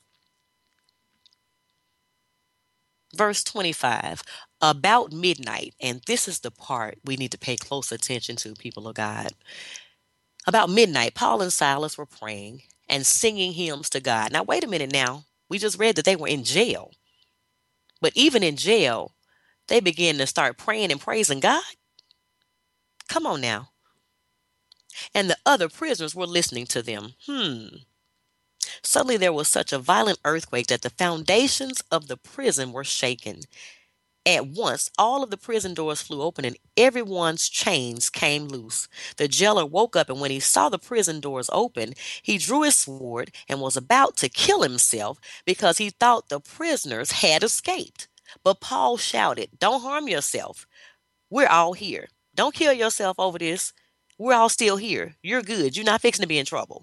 Verse twenty-five, about midnight, and this is the part we need to pay close attention to, people of God. About midnight, Paul and Silas were praying and singing hymns to God. Now, wait a minute now. We just read that they were in jail. But even in jail, they began to start praying and praising God. Come on now. And the other prisoners were listening to them. Hmm. Suddenly there was such a violent earthquake that the foundations of the prison were shaken. At once, all of the prison doors flew open and everyone's chains came loose. The jailer woke up, and when he saw the prison doors open, he drew his sword and was about to kill himself because he thought the prisoners had escaped. But Paul shouted, "Don't harm yourself. We're all here. Don't kill yourself over this. We're all still here. You're good. You're not fixing to be in trouble."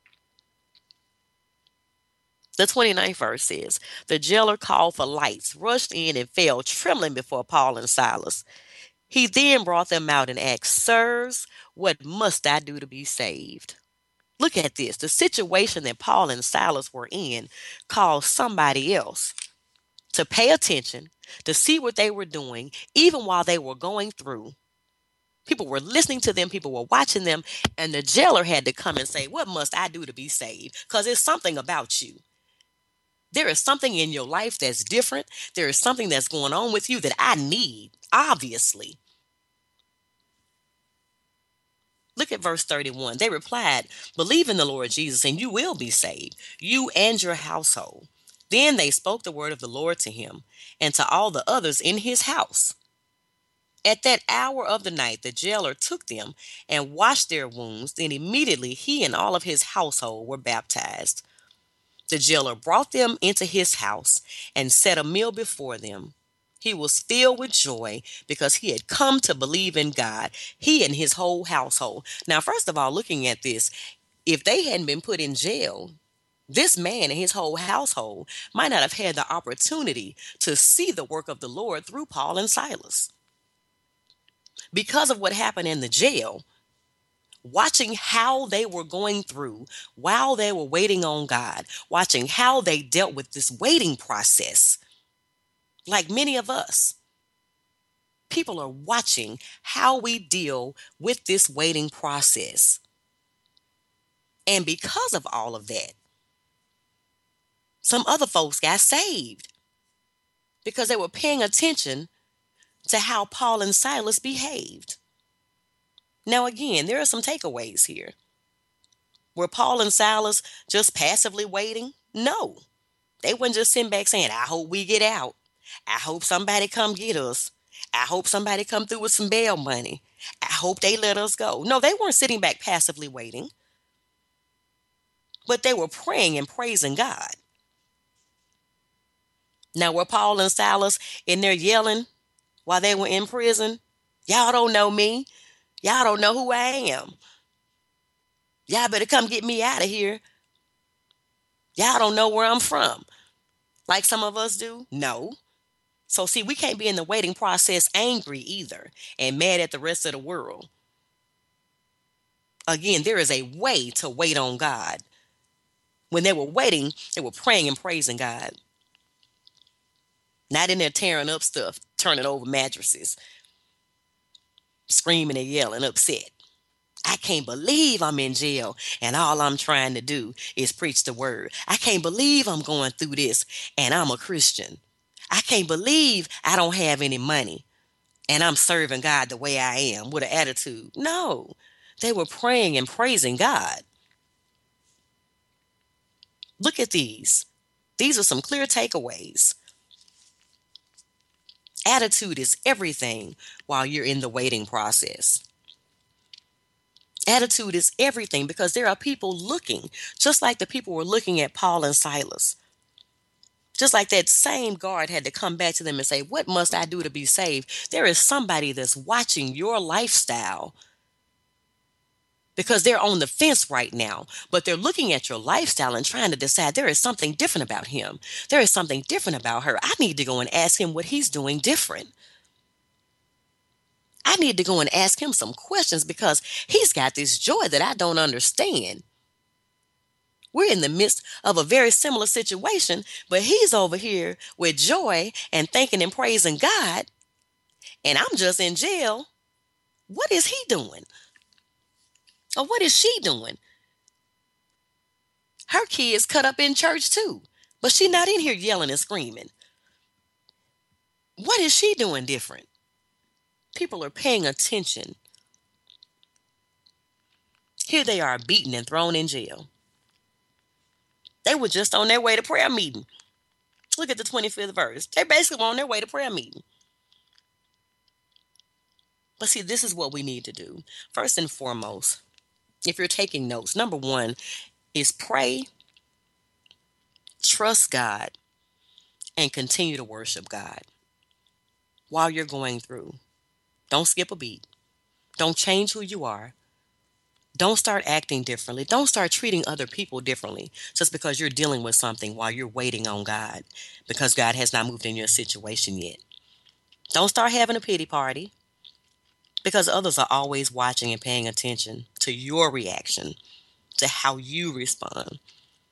The twenty-ninth verse says, "The jailer called for lights, rushed in, and fell trembling before Paul and Silas. He then brought them out and asked, 'Sirs, what must I do to be saved?'" Look at this. The situation that Paul and Silas were in caused somebody else to pay attention, to see what they were doing, even while they were going through. People were listening to them, people were watching them, and the jailer had to come and say, "What must I do to be saved?" Because it's something about you. There is something in your life that's different. There is something that's going on with you that I need, obviously. Look at verse thirty-one. They replied, "Believe in the Lord Jesus and you will be saved, you and your household." Then they spoke the word of the Lord to him and to all the others in his house. At that hour of the night, the jailer took them and washed their wounds. Then immediately he and all of his household were baptized. The jailer brought them into his house and set a meal before them. He was filled with joy because he had come to believe in God, he and his whole household. Now, first of all, looking at this, if they hadn't been put in jail, this man and his whole household might not have had the opportunity to see the work of the Lord through Paul and Silas. Because of what happened in the jail, watching how they were going through while they were waiting on God, watching how they dealt with this waiting process. Like many of us, people are watching how we deal with this waiting process. And because of all of that, some other folks got saved because they were paying attention to how Paul and Silas behaved. Now, again, there are some takeaways here. Were Paul and Silas just passively waiting? No. They weren't just sitting back saying, I hope we get out. I hope somebody come get us. I hope somebody come through with some bail money. I hope they let us go. No, they weren't sitting back passively waiting. But they were praying and praising God. Now, were Paul and Silas in there yelling while they were in prison? Y'all don't know me. Y'all don't know who I am. Y'all better come get me out of here. Y'all don't know where I'm from. Like some of us do? No. So see, we can't be in the waiting process angry either and mad at the rest of the world. Again, there is a way to wait on God. When they were waiting, they were praying and praising God. Not in there tearing up stuff, turning over mattresses, screaming and yelling, upset. I can't believe I'm in jail and all I'm trying to do is preach the word. I can't believe I'm going through this and I'm a Christian. I can't believe I don't have any money and I'm serving God the way I am with an attitude. No, they were praying and praising God. Look at these. These are some clear takeaways. Attitude is everything while you're in the waiting process. Attitude is everything because there are people looking, just like the people were looking at Paul and Silas. Just like that same guard had to come back to them and say, what must I do to be saved? There is somebody that's watching your lifestyle because they're on the fence right now, but they're looking at your lifestyle and trying to decide there is something different about him. There is something different about her. I need to go and ask him what he's doing different. I need to go and ask him some questions because he's got this joy that I don't understand. We're in the midst of a very similar situation, but he's over here with joy and thanking and praising God, and I'm just in jail. What is he doing? Or what is she doing? Her kids cut up in church too, but she's not in here yelling and screaming. What is she doing different? People are paying attention. Here they are beaten and thrown in jail. They were just on their way to prayer meeting. Look at the twenty-fifth verse. They basically were on their way to prayer meeting. But see, this is what we need to do. First and foremost, if you're taking notes, number one is pray, trust God, and continue to worship God while you're going through. Don't skip a beat. Don't change who you are. Don't start acting differently. Don't start treating other people differently just because you're dealing with something while you're waiting on God because God has not moved in your situation yet. Don't start having a pity party because others are always watching and paying attention to your reaction, to how you respond.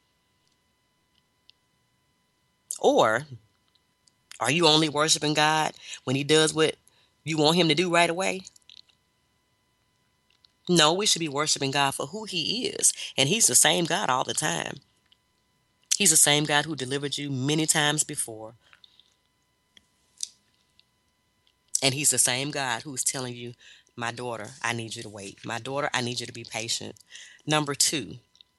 Or are you only worshiping God when he does what you want him to do right away? No, we should be worshiping God for who he is. And he's the same God all the time. He's the same God who delivered you many times before. And he's the same God who's telling you, my daughter, I need you to wait. My daughter, I need you to be patient. Number two,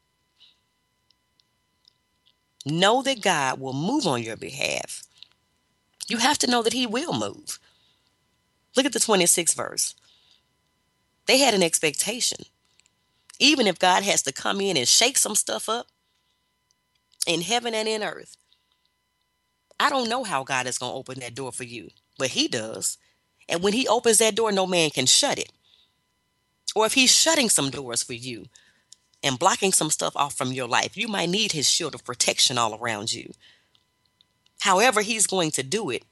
know that God will move on your behalf. You have to know that he will move. Look at the twenty-sixth verse. They had an expectation. Even if God has to come in and shake some stuff up in heaven and in earth, I don't know how God is going to open that door for you, but he does. And when he opens that door, no man can shut it. Or if he's shutting some doors for you and blocking some stuff off from your life, you might need his shield of protection all around you. However he's going to do it,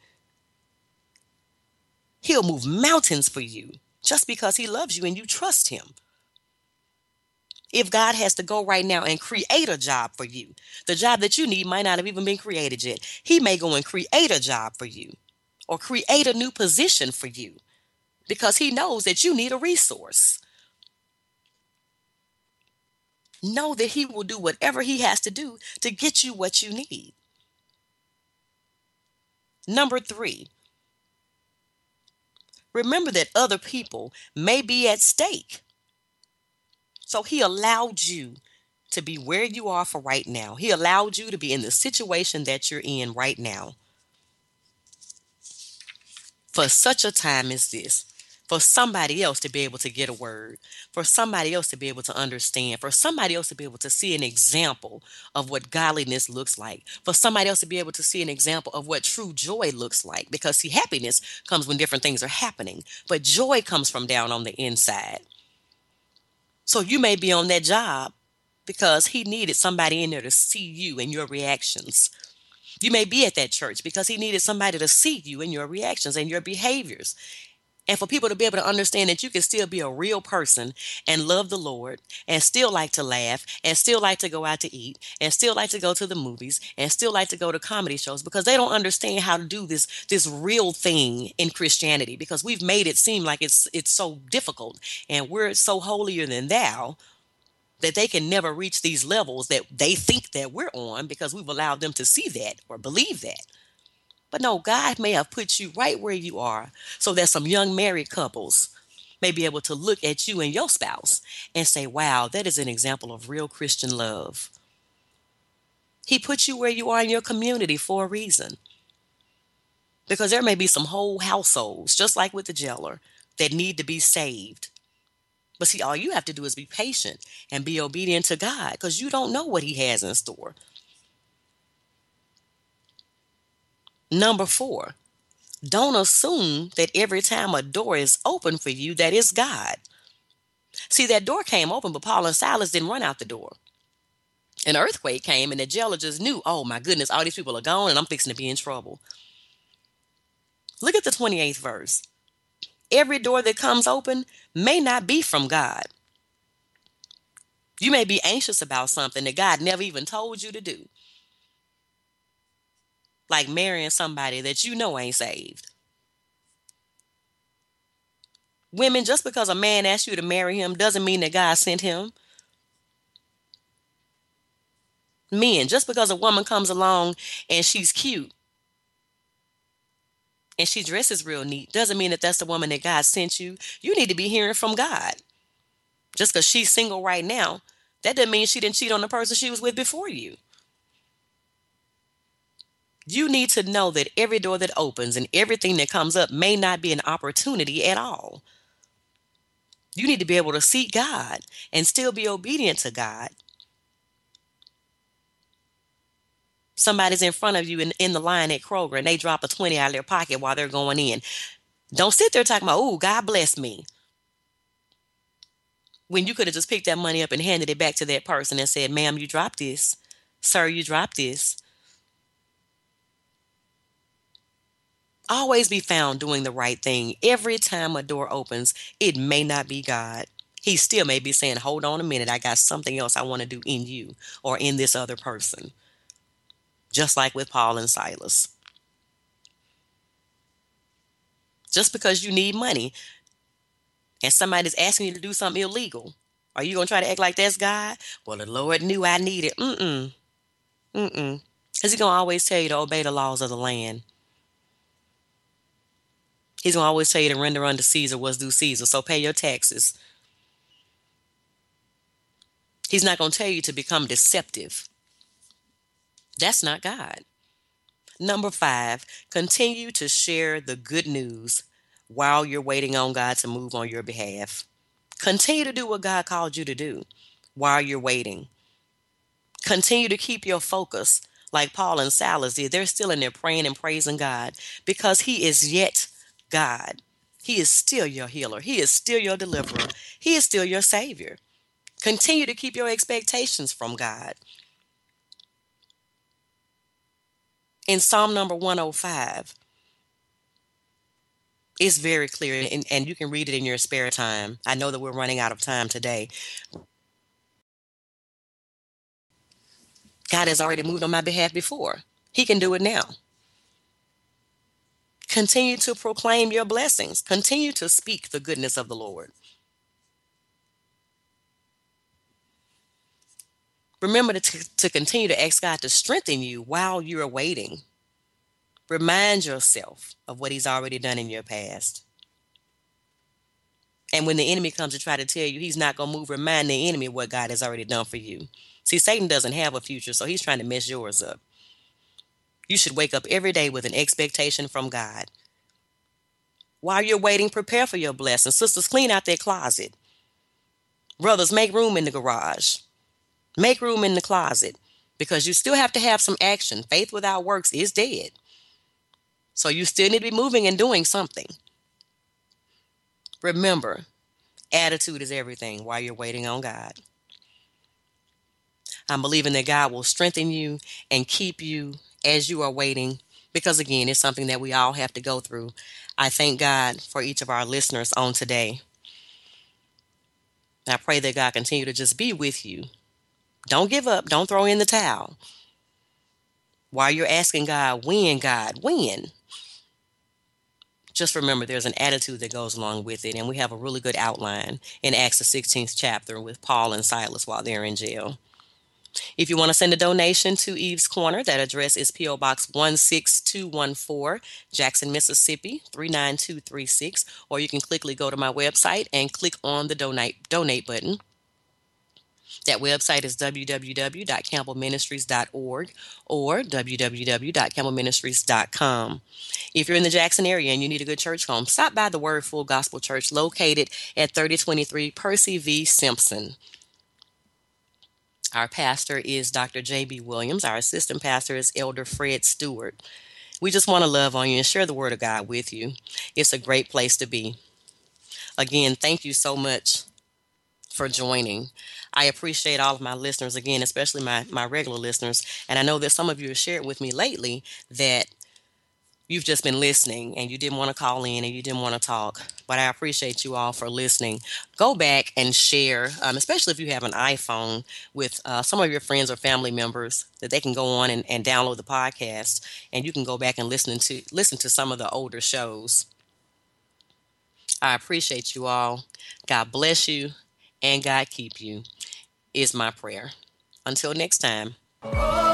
he'll move mountains for you just because he loves you and you trust him. If God has to go right now and create a job for you, the job that you need might not have even been created yet. He may go and create a job for you or create a new position for you because he knows that you need a resource. Know that he will do whatever he has to do to get you what you need. Number three, remember that other people may be at stake. So he allowed you to be where you are for right now. He allowed you to be in the situation that you're in right now for such a time as this. For somebody else to be able to get a word, for somebody else to be able to understand, for somebody else to be able to see an example of what godliness looks like, for somebody else to be able to see an example of what true joy looks like. Because, see, happiness comes when different things are happening, but joy comes from down on the inside. So you may be on that job because he needed somebody in there to see you and your reactions. You may be at that church because he needed somebody to see you and your reactions and your behaviors. And for people to be able to understand that you can still be a real person and love the Lord and still like to laugh and still like to go out to eat and still like to go to the movies and still like to go to comedy shows, because they don't understand how to do this this real thing in Christianity, because we've made it seem like it's it's so difficult and we're so holier than thou that they can never reach these levels that they think that we're on because we've allowed them to see that or believe that. But no, God may have put you right where you are so that some young married couples may be able to look at you and your spouse and say, wow, that is an example of real Christian love. He put you where you are in your community for a reason. Because there may be some whole households, just like with the jailer, that need to be saved. But see, all you have to do is be patient and be obedient to God, because you don't know what he has in store. Number four, don't assume that every time a door is open for you, that it's God. See, that door came open, but Paul and Silas didn't run out the door. An earthquake came, and the jailer just knew, oh my goodness, all these people are gone, and I'm fixing to be in trouble. Look at the twenty-eighth verse. Every door that comes open may not be from God. You may be anxious about something that God never even told you to do. Like marrying somebody that you know ain't saved. Women, just because a man asks you to marry him doesn't mean that God sent him. Men, just because a woman comes along and she's cute and she dresses real neat doesn't mean that that's the woman that God sent you. You need to be hearing from God. Just because she's single right now, that doesn't mean she didn't cheat on the person she was with before you. You need to know that every door that opens and everything that comes up may not be an opportunity at all. You need to be able to seek God and still be obedient to God. Somebody's in front of you in, in the line at Kroger and they drop a twenty out of their pocket while they're going in. Don't sit there talking about, oh, God bless me, when you could have just picked that money up and handed it back to that person and said, ma'am, you dropped this. Sir, you dropped this. Always be found doing the right thing. Every time a door opens, it may not be God. He still may be saying, hold on a minute, I got something else I want to do in you or in this other person. Just like with Paul and Silas. Just because you need money and somebody's asking you to do something illegal, are you going to try to act like that's God? Well, the Lord knew I needed. Mm-mm. Mm-mm. Because he's going to always tell you to obey the laws of the land. He's going to always tell you to render unto Caesar what's due Caesar. So pay your taxes. He's not going to tell you to become deceptive. That's not God. Number five, continue to share the good news while you're waiting on God to move on your behalf. Continue to do what God called you to do while you're waiting. Continue to keep your focus like Paul and Silas did. They're still in there praying and praising God because he is yet God. He is still your healer. He is still your deliverer. He is still your savior. Continue to keep your expectations from God. In Psalm number one oh five, it's very clear, and, and you can read it in your spare time. I know that we're running out of time today. God has already moved on my behalf before. He can do it now. Continue to proclaim your blessings. Continue to speak the goodness of the Lord. Remember to, to continue to ask God to strengthen you while you're waiting. Remind yourself of what He's already done in your past. And when the enemy comes to try to tell you he's not going to move, remind the enemy what God has already done for you. See, Satan doesn't have a future, so he's trying to mess yours up. You should wake up every day with an expectation from God. While you're waiting, prepare for your blessing. Sisters, clean out their closet. Brothers, make room in the garage. Make room in the closet, because you still have to have some action. Faith without works is dead. So you still need to be moving and doing something. Remember, attitude is everything while you're waiting on God. I'm believing that God will strengthen you and keep you as you are waiting, because again, it's something that we all have to go through. I thank God for each of our listeners on today. I pray that God continue to just be with you. Don't give up. Don't throw in the towel. While you're asking God, when, God, when? Just remember there's an attitude that goes along with it, and we have a really good outline in Acts the sixteenth chapter with Paul and Silas while they're in jail. If you want to send a donation to Eve's Corner, that address is P O Box one six two one four, Jackson, Mississippi three nine two three six, or you can quickly go to my website and click on the donate donate button. That website is w w w dot campbell ministries dot org or w w w dot campbell ministries dot com. If you're in the Jackson area and you need a good church home, stop by the Word Full Gospel Church located at thirty twenty-three Percy V. Simpson. Our pastor is Doctor J B. Williams. Our assistant pastor is Elder Fred Stewart. We just want to love on you and share the Word of God with you. It's a great place to be. Again, thank you so much for joining. I appreciate all of my listeners, again, especially my, my regular listeners. And I know that some of you have shared with me lately that you've just been listening and you didn't want to call in and you didn't want to talk. But I appreciate you all for listening. Go back and share, um, especially if you have an iPhone, with uh, some of your friends or family members, that they can go on and, and download the podcast, and you can go back and listen to listen to some of the older shows. I appreciate you all. God bless you and God keep you is my prayer. Until next time.